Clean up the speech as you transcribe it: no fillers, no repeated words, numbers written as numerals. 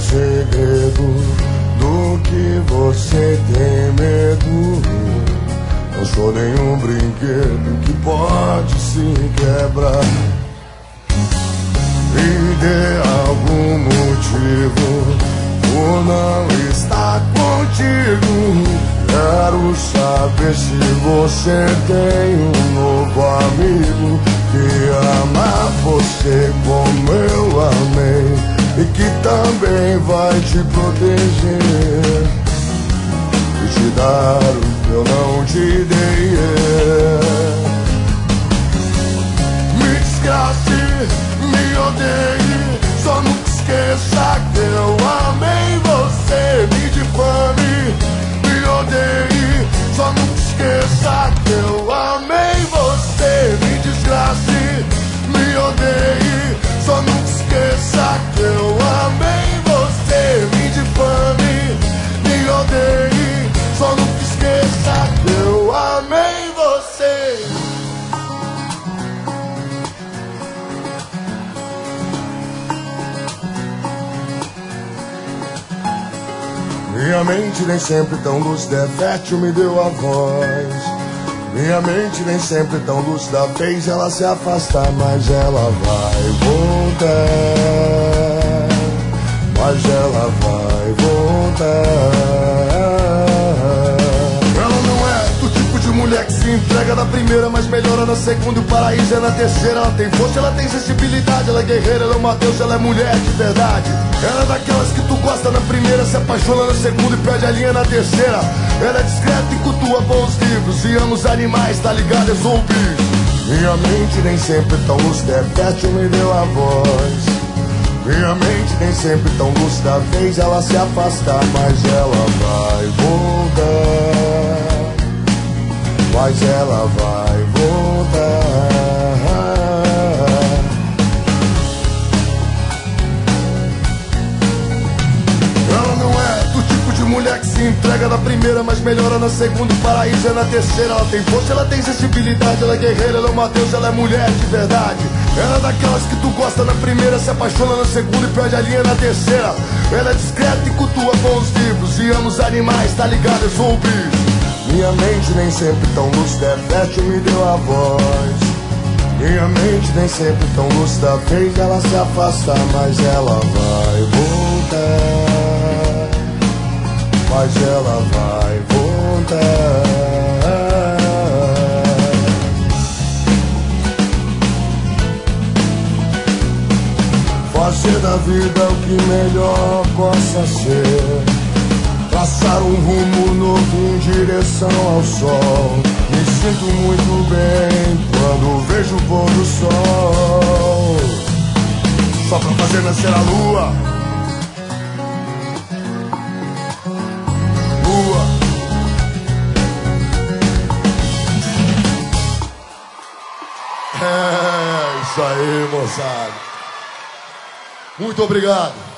segredo, do que você tem medo. Não sou nenhum brinquedo que pode se quebrar. Me dê algum motivo por não estar contigo. Quero saber se você tem um novo amigo que ama você como eu amei e que também vai te proteger e te dar o que eu não te dei. Me desgrace, me odeie, só nunca esqueça que eu amei você. Me difame, me odeie, só nunca esqueça que eu amei você. Me desgrace, me odeie, só nunca esqueça que eu amei você. Me difame, me odeie, só nunca esqueça que eu amei você. Minha mente nem sempre tão lúcida, fértil me deu a voz. Minha mente nem sempre tão lúcida, fez ela se afastar, mas ela vai voltar. Mas ela vai voltar. Ela não é do tipo de mulher que se entrega na primeira, mas melhora na segunda e o paraíso é na terceira. Ela tem força, ela tem sensibilidade, ela é guerreira, ela é uma deusa, ela é mulher de verdade. Ela é daquelas que tu gosta na primeira, se apaixona na segunda e perde a linha na terceira. Ela é discreta e cultua bons livros e ama os animais, tá ligado? Eu sou o bicho. Minha mente nem sempre tão lúcida, é fértil, me deu a voz. Minha mente nem sempre tão lúcida, fez ela se afastar, mas ela vai voltar. Mas ela vai voltar. Mulher que se entrega na primeira, mas melhora na segunda, o paraíso é na terceira. Ela tem força, ela tem sensibilidade, ela é guerreira, ela é uma deusa, ela é mulher de verdade. Ela é daquelas que tu gosta na primeira, se apaixona na segunda e perde a linha na terceira. Ela é discreta e cultua bons livros e ama os animais, tá ligado? Eu sou o bicho. Minha mente nem sempre tão lúcida, é fértil, me deu a voz. Minha mente nem sempre tão lúcida, fez ela se afastar, mas ela vai voltar. Mas ela vai voltar. Fazer da vida o que melhor possa ser, traçar um rumo novo em direção ao sol. Me sinto muito bem quando vejo o pôr do sol, só pra fazer nascer a lua. É isso aí, moçada. Muito obrigado.